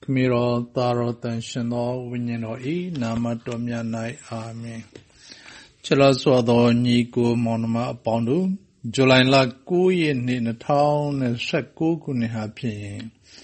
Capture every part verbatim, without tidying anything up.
Miro Taro Tanshino Winino E Namatomya Nai Amen. Chelaswado Niku Monoma Pondu July La Kuyi in the town and Shaku Kuni happy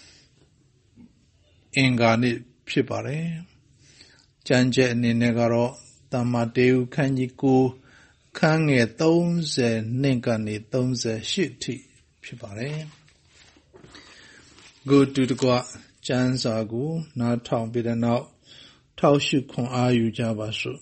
Ingani Pipare Janje Ninegaro Tamateu Kanyiku Kange Tonze Ningani Tonze Shiti Pipare. Go to the Gua Jansagu, not town bid and out, Taushu Kong Ayu Javasu.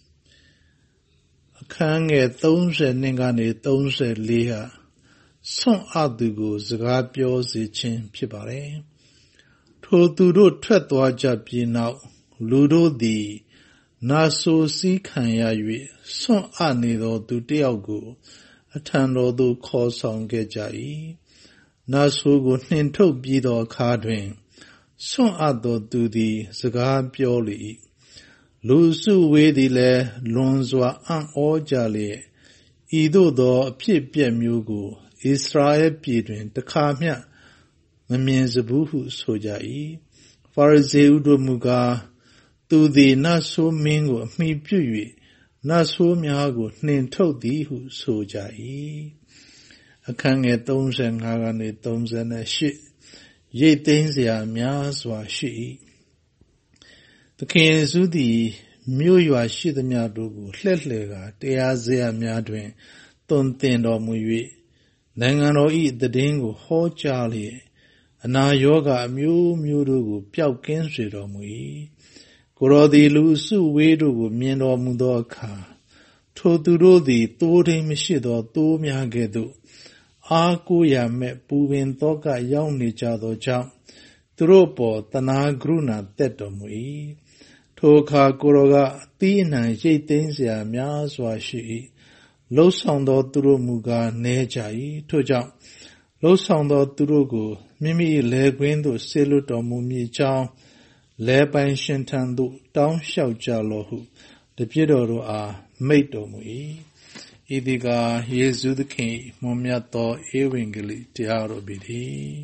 Kange Tonze Ningani Tonze Liha, Son Adugu Zagapio Zichin Pipare. Toduro Tretwa Jabi now, Ludo di Naso Si Kanyayui, Son Anido to Diagu, Atando do cause on Gejai. Nasugo Ninto Bido Cardwin, Son Ado do the Zaga Pioli, Lusu Wedile, Lonzwa An Ojali, Ido do Pipia Mugu, Israel Pidwin, the Kamia, the means of Buhu Sojai, Farzeudo Muga, do the Nasu Mingo, Mi Pui, Nasu Miago, Ninto Dihu Sojai. A kang at Toms and Hagani Toms and a shit. Ye things ya miaswa she. The king Zudi, Mu you are shit the miadugu, Letlega, they are zea miadwin, don't think or mui. Nangano eat the dingo, ho charlie. And now yoga mu mudugu, piao kenstri or mui. Gorodi lusu wedugu, mien or mudoka. Toduro di, told him shit or do miagedu. Aku ya me puvin toka yaung ni jado jam. Turopo tana gruna teto mui. Toka kuroga tina ye things ya miaswa shi. Lo sondo turo muga ne jai to jam. Lo sondo turogu mimi le gwendo selu to mumi jam. Le ban shintandu down shao jalohu. The piedoro a mato mui. Idiga Yesu the King, Momiato, Ewingly, Tiaro Bidi.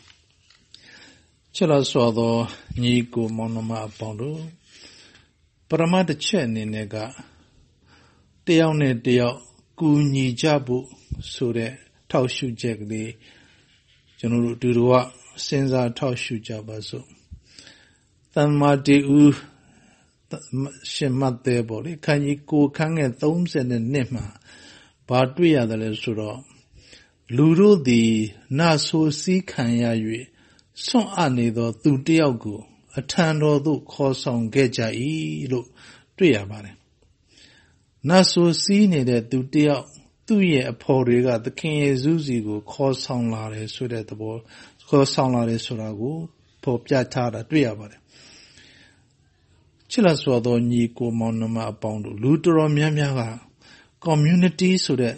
Chelaswado, Niku Monoma Pondo. Paramata Chen in Nega. Deone deo, Guni Jabu, Sure, Taushu Jagli, General Durua, Senza Taushu Jabazo. Tanma de U. Shemate body, can you go kang and thumbs and the nema? But we are the lesuro. Ludo the Naso si Kanyayui, so anido tu diago, a tando do cause on geja e look, triabare. Naso si needed to deal, two year aporiga, the king Zuzigo, cause on lare, so that the boy, cause on lare surago, popiatada, triabare. Chilaswado Nico Monoma Pondo, Lutero Miamiaga, community so that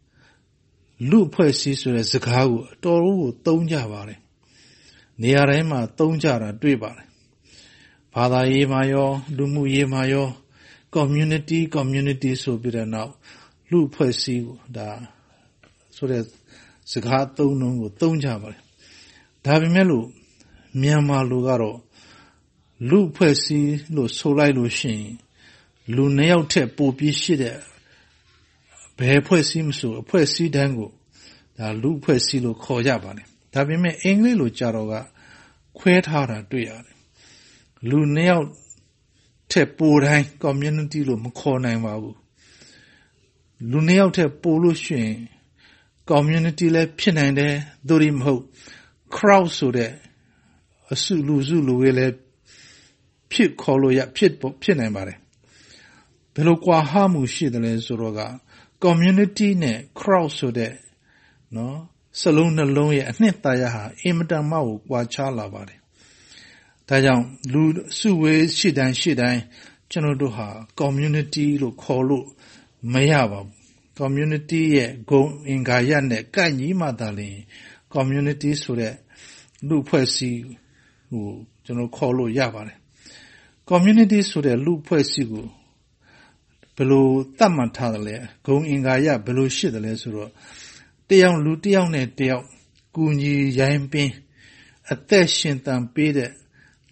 Lupe so that Zakago, Toru, Tonjavare, Niarema, Tonjara, Dribare, Father Yemayo, Lumu Yemayo, community, community so be there now, Lupe da so that Zakato no Tonjavare. Davimelu, Miama Lugaro. Lu Percy, Lu Solai Luchin, Lu Nail Tep Bobby Shida, Bear Percy so, Percy Dango, the Lu Percy Lu Koyabane. Tabime English Lu Jaroga, quite harder to yard. Lu Nail Tep Bodine, community Lu Mcornay Mabu. Lu Nail Tep Boluchin, community le Pinande, Dorim Ho, crowd so there, a Sulu Zulu will Pit colo ya pit book pinambare. Pelokwa hamu shidale soroga. Community ne crowd so de. No? Saloon alone ya netayaha. Imda mau kwa chala bare. Tayang lud suwe shidan shidan. Chanodoha. Community lo colo. Mayaba. Community ye go ingayane. Kanyi madali. Community so de. Lupesi. Chano colo yabare. Community so that loop Persigo below Tamatale, going in Gaya below Shidale. They young Lutione, they Guni Yampin, a teshin tan bid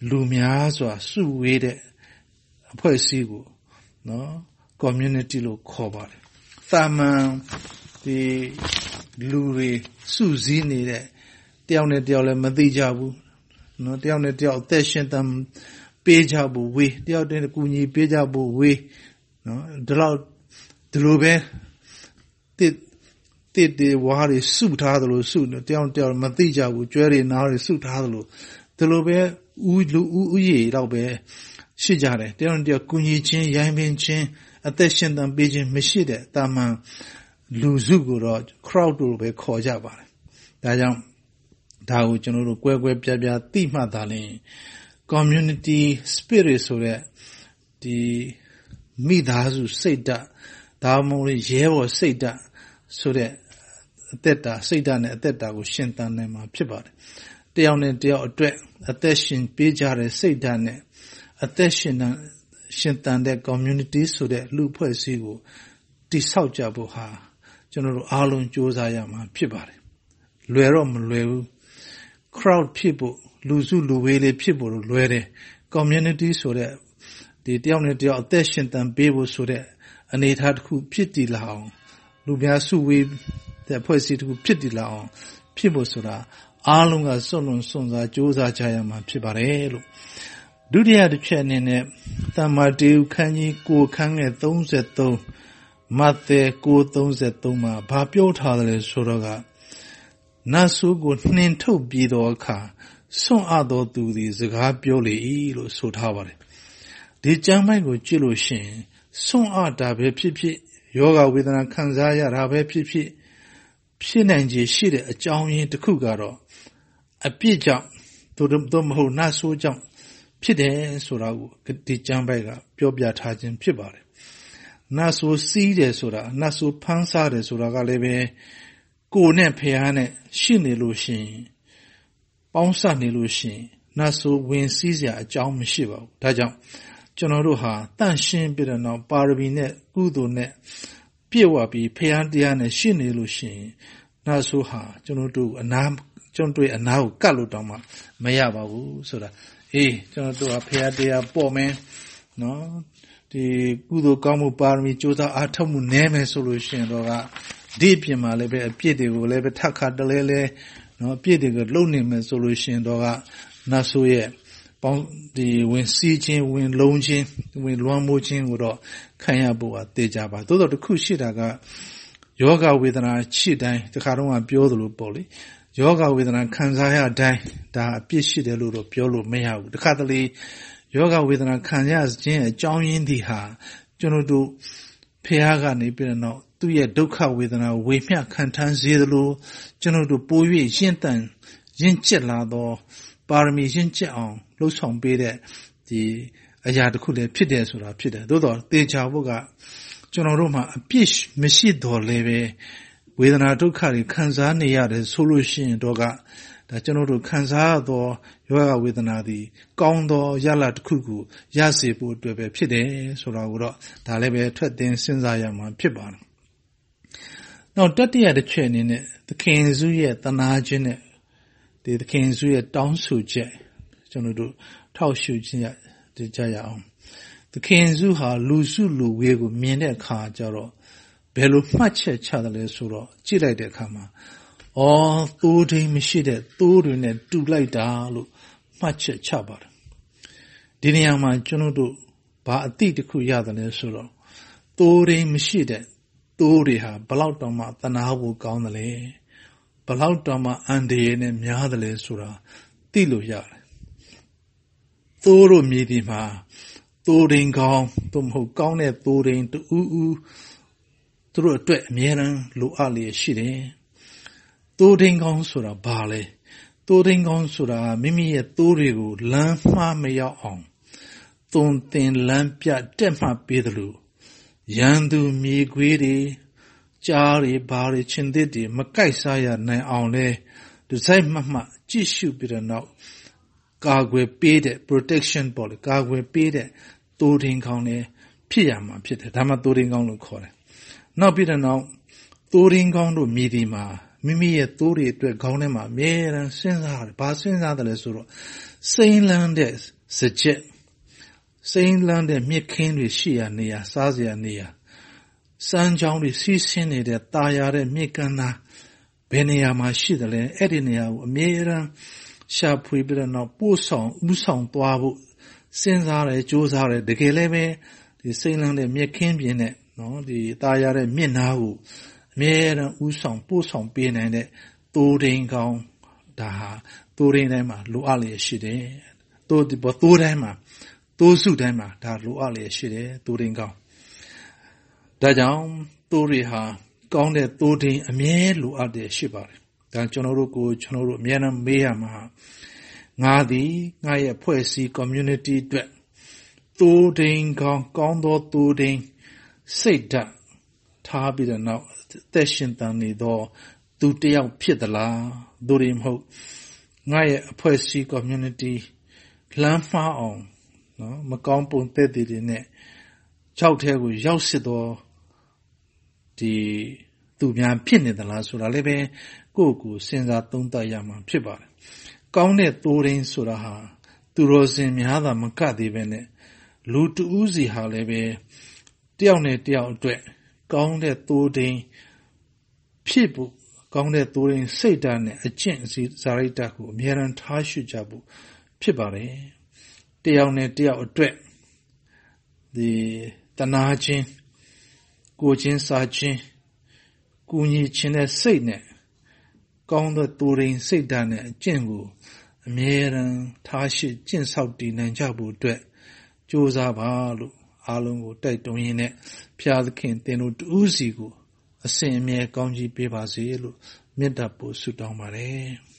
လူများစွာစုဝေးတဲ့အဖွဲ့အစည်းကိုနော် community လို့ခေါ်ပါတယ်။သာမန်ဒီလူတွေစုစည်းနေတဲ့တယောက်နဲ့တယောက်လည်းမသိကြဘူးနော်တယောက်နဲ့တယောက်အသက်ရှင်တမ်းပေးကြဖို့ဝေးတယောက်တည်းကူညီပေးကြဖို့ဝေးနော်ဒီလောက်ဒီလိုပဲတစ်တစ်တွေဝါးတွေစုထားသလိုစုတယောက်တယောက်မသိကြဘူးကျွဲတွေနားတွေစုထားသလိုဒီလိုပဲဦးလူဦးဦးရေတော့ပဲရှိကြတယ်တယောက်တယောက်ကူညီချင်းရိုင်းပင်ချင်းအသက်ရှင်တမ်းပေးခြင်းမရှိတဲ့တာမန်လူစုကိုတော့ crowd လို့ပဲခေါ်ကြပါတယ်ဒါကြောင့်ဒါကိုကျွန်တော်တို့ကွဲကွဲပြားပြားသိမှသာလျှင် community spirit ဆိုတဲ့ဒီမိသားစုစိတ်ဓာတ်ဒါမှမဟုတ်ရဲဘော်စိတ်ဓာတ်ဆိုတဲ့အသက်တာစိတ်ဓာတ်နဲ့အသက်တာကိုရှင်သန်နိုင်မှာဖြစ်ပါတယ်တယောက်နဲ့တယောက်အတွက်အသက်ရှင်ပေးကြတဲ့စိတ်ဓာတ်နဲ့အသက်ရှင်တန်ရှင်သန်တဲ့ community ဆိုတဲ့လူဖွဲ့စည်းကိုတိဆောက်ကြဖို့ဟာကျွန်တော်တို့အားလုံးစ조사ရမှာဖြစ်ပါတယ်လွယ်တော့မလွယ်ဘူး crowd ဖြစ်ဖို့လူစုလူဝေးလေးဖြစ်ဖို့လွယ်တယ် community ဆိုတဲ့ဒီတယောက်နဲ့တယောက်အသက်ရှင်သန်ပေးဖို့ဆိုတဲ့အနေအထားတစ်ခုဖြစ်တည်လာအောင်လူများစုဝေးတဲ့ဖွဲ့စည်းတစ်ခုဖြစ်တည်လာအောင်ဖြစ်ဖို့ဆိုတာအားလုံးကစွန့်လွန်စွန့်စားစ조사ကြရမှာဖြစ်ပါတယ်လို့ဒုတိယတစ်ချက်အနေနဲ့သမ္မာတေယခန်းကြီးကိုခန်းငယ်သုံးဆယ်သုံးမဿဲကိုသုံးဆယ်သုံးမှာဘာပြောထားတယ်လဲဆိုတော့ကနတ်ဆိုးကိုနှင်ထုတ်ပြီးသောအခါစွန့်အပ်သောသူသည်စကားပြောလေ၏လို့ဆိုထားပါတယ်ဒီကျမ်းပိုက်ကိုကြည့်လို့ရှိရင်စွန့်အပ်တာပဲဖြစ်ဖြစ်ယောဂဝေဒနာခံစားရတာပဲဖြစ်ဖြစ်ဖြစ်နိုင်ခြေရှိတဲ့အကြောင်းရင်းတစ်ခုကတော့အပြစ်ကြောင့်သို့တော့မဟုတ်နတ်ဆိုးကြောင့်ဖြစ်တယ်ဆိုတာကိုဒီကျမ်းပိုက်ကပြောပြထားခြင်းဖြစ်ပါတယ်နတ်ဆိုးစီးတယ်ဆိုတာနတ်ဆိုးဖမ်းစားတယ်ဆိုတာကလည်းပဲကိုယ်နဲ့ဖះနဲ့ရှိနေလို့ရှိရင်ပေါင်းစပ်နေလို့ရှိရင်နတ်ဆိုးဝင်စည်းစရာအကြောင်းမရှိပါဘူးဒါကြောင့်ကျွန်တော်တို့ဟာတန့်ရှင်းပြီးတဲ့နောက်ပါရမီနဲ့ကုသိုလ်နဲ့ပြည့်ဝပြီးဖះတရားနဲ့ရှိနေလို့ရှိရင်နတ်ဆိုးဟာကျွန်တော်တို့အနာကျွန်တော်တို့အနာကိုကတ်လို့တောင်းမှမရပါဘူးဆိုတာအေးကျွန်တော်တို့ဟာဖះတရားပေါ်မယ်နော်ဒီကုသိုလ်ကောင်းမှုပါရမီကြိုးစားအားထုတ်မှုနည်းမယ်ဆိုလို့ရှိရင်တော့ကဒီပြင်မှာလည်းပဲအပြစ်တွေကိုလည်းပဲထပ်ခါတလဲလဲနော်အပြစ်တွေကိုလုံနေမယ်ဆိုလို့ရှိရင်တော့ကနတ်ဆိုးရဲ့ပေါင်းဒီဝင်စီးခြင်းဝင်လုံးခြင်းဝင်လွှမ်းမိုးခြင်းကိုတော့ခံရဖို့အသေးကြပါသို့တော့တစ်ခုရှိတာကယောဂဝေဒနာရှိတိုင်းတခါတော့ပြောသလိုပေါ့လေယောဂဝေဒနာခံစားရတိုင်းဒါအပြစ်ရှိတယ်လို့တော့ပြောလို့မရဘူးတခါတလေယောဂဝေဒနာခံရခြင်းအကြောင်းရင်းဒီဟာကျွန်တော်တို့ဖះကနေပြီးတော့သူ့ရဲ့ဒုက္ခဝေဒနာဝေမျှခံထမ်းစေသလိုကျွန်တော်တို့ပို၍ရင့်တန်ရင့်ကျက်လာသောပါရမီရင့်ကျက်အောင်လှုပ်ဆောင်ပေးတဲ့ဒီအရာတစ်ခုလည်းဖြစ်တယ်ဆိုတာဖြစ်တယ်သို့တော့သေချာဖို့ကကျွန်တော်တို့မှာအပြစ်မရှိတော့လည်းပဲဝေဒနာဒုက္ခတွေခံစားနေရတယ်ဆိုလို့ရှိရင်တော့ကဒါကျွန်တော်တို့ခံစားရသောယောဂဝေဒနာသည်ကောင်းသောရလဒ်တစ်ခုကိုရစေဖို့အတွက်ပဲဖြစ်တယ်ဆိုတာကိုတော့ဒါလည်းပဲထွက်တင်စဉ်းစားရမှာဖြစ်ပါတယ်။နောက်တတိယတစ်ချက်အနေနဲ့သခင်ယေရှုရဲ့တနာခြင်းနဲ့ဒီသခင်ယေရှုရဲ့တောင်းဆိုချက်ကျွန်တော်တို့ထောက်ရှုခြင်းရကြရအောင်။သခင်ယေရှုဟာလူစုလူဝေးကိုမြင်တဲ့အခါကျတော့ဘယ်လိုမှတ်ချက်ချတယ်လဲဆိုတော့ကြည့်လိုက်တဲ့အခါမှာအော်သိုးထိန်မရှိတဲ့သိုးတွေနဲ့တူလိုက်တာလို့မှတ်ချက်ချပါတယ်ဒီနေရာမှာကျွန်တော်တို့ဘာအတိတစ်ခုရတယ်လဲဆိုတော့သိုးထိန်မရှိတဲ့သိုးတွေဟာဘလောက်တောင်မှတနာဖို့ကောင်းတယ်လေဘလောက်တောင်မှအန္တရာယ်နဲ့များတယ်လေဆိုတာသိလို့ရတယ်သိုးတို့မြေဒီမှာသိုးထိန်ကောင်းသို့မဟုတ်ကောင်းတဲ့သိုးထိန်တူဦးဦးသူတို့အတွက်အမြဲတမ်းလိုအပ်လျက်ရှိတယ်သိုးထိန်ကောင်းဆိုတာဘာလဲသိုးထိန်ကောင်းဆိုတာမိမိရဲ့သိုးတွေကိုလမ်းမှားမရောက်အောင်သွန်သင်လမ်းပြတက်မှတ်ပေးတယ်လို့ရန်သူမြေခွေးတွေကြားတွေဘာတွေချင်းသစ်တွေမကိုက်စားရနိုင်အောင်လဲဒီစိုက်မှတ်မှကြည့်ရှုပြီးတော့နောက်ကာကွယ်ပေးတဲ့ protection ပေါ့လေကာကွယ်ပေးတဲ့သိုးထိန်ကောင်းနဲ့ဖြစ်ရမှာဖြစ်တယ်ဒါမှသိုးထိန်ကောင်းလို့ခေါ်တယ်နောက်ပြီးတော့နောက်သိုးထိန်ကောင်းတို့မြေဒီမှာမိမိရဲ့သိုးတွေအတွက်ခေါင်းထဲမှာအမြဲတမ်းစဉ်းစားတယ်။ဘာစဉ်းစားတယ်လဲဆိုတော့စိမ်းလန်းတဲ့စကြက်စိမ်းလန်းတဲ့မြစ်ခင်းတွေရှိရာနေရာစားစရာနေရာစမ်းချောင်းတွေစီးဆင်းနေတဲ့တာယာတဲ့မြစ်ကမ်းသားဘယ်နေရာမှာရှိတယ်လဲအဲ့ဒီနေရာကိုအမြဲတမ်းရှာဖွေပြီးတော့ပို့ဆောင်ဥဆောင်သွားဖို့စဉ်းစားတယ်ကြိုးစားတယ်တကယ်လည်းပဲဒီစိမ်းလန်းတဲ့မြစ်ခင်းပြင်နဲ့နော်ဒီတာယာတဲ့မြစ်နားကိုအမြဲတမ်းဥဆောင်ပို့ဆောင်ပေးနိုင်တဲ့တိုးတိန်ကောင်းဒါဟာတိုးတိန်တိုင်းမှာလိုအပ်လျက်ရှိတယ်တိုးဒီပေါ်တိုးတိုင်းမှာတိုးစုတိုင်းမှာဒါလိုအပ်လျက်ရှိတယ်တိုးတိန်ကောင်းဒါကြောင့်တိုးတွေဟာကောင်းတဲ့တိုးတိန်အမြဲလိုအပ်တယ်ရှိပါတယ်ဒါကျွန်တော်တို့ကိုကျွန်တော်တို့အမြဲတမ်းမေးရမှာငါသည်ငါရဲ့ဖွဲ့စည်း community အတွက်တိုးတိန်ကောင်းကောင်းသောတိုးတိန်စိတ်ဓာတ်ထားပြီးတော့နောက်သက်ရှင်တန်နေသောသူတယောက်ဖြစ်သလားသို့ရမဟုတ်ငါရဲ့အဖွဲ့အစည်း community လမ်းမှားအောင်နော်မကောင်းပုံသက်တည်တွေနဲ့ကြောက်ထဲကိုရောက်စစ်သောဒီသူများဖြစ်နေသလားဆိုတာလည်းပဲကိုယ့်ကိုယ်စဉ်းစားသုံးသပ်ရမှာဖြစ်ပါတယ်ကောင်းတဲ့တိုးရင်းဆိုတာဟာသူတော်စင်များသာမကသေးပဲနဲ့လူတဦးစီဟာလည်းပဲတယောက်နဲ့တယောက်အတွက်ကောင်းတဲ့တိုးရင်းဖြစ်ဖို့ကောင်းတဲ့တိုးရင်းစိတ်ဓာတ်နဲ့အကျင့်စီဇာရိတ္တကိုအမြဲတမ်းထားရှိကြဖို့ဖြစ်ပါတယ်တယောက်နဲ့တယောက်အတွက်ဒီတနာချင်းကိုချင်းစားချင်းကူညီခြင်းတဲ့စိတ်နဲ့ကောင်းတဲ့တိုးရင်းစိတ်ဓာတ်နဲ့အကျင့်ကိုအမြဲတမ်းထားရှိကျင့်ဆောက်တည်နိုင်ကြဖို့အတွက်ကြိုးစားပါလို့အားလုံးကိုတိုက်တွန်းရင်းနဲ့ဖျားသခင်သင်တို့တူးစီကိုအစဉ်အမြဲကောင်းကြီးပေးပါစေလို့မေတ္တာပို့ဆုတောင်းပါတယ်